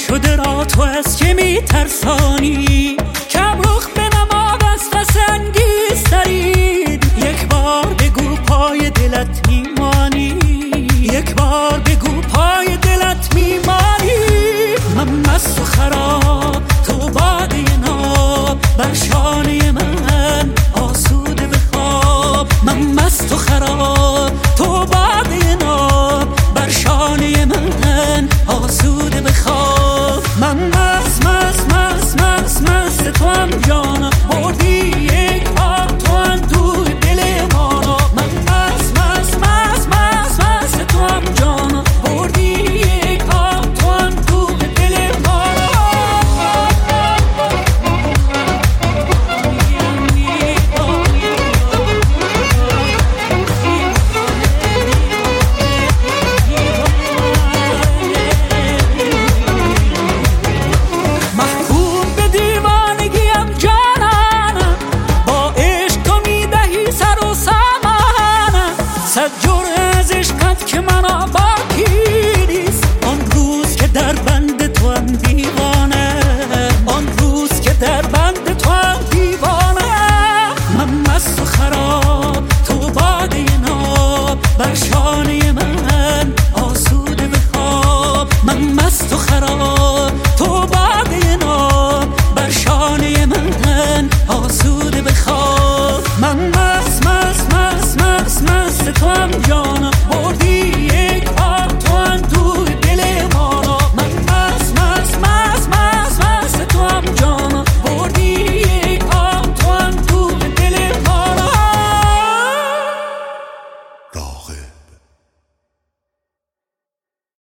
شده را تو از که میترسانی، کم رخ به نماد از انگیزترین. یک بار بگو پای دلت میمانی، یک بار بگو پای دلت میمانی. من مست و خراب تو باده ناب، بر شانه من آسوده بخواب. من مست و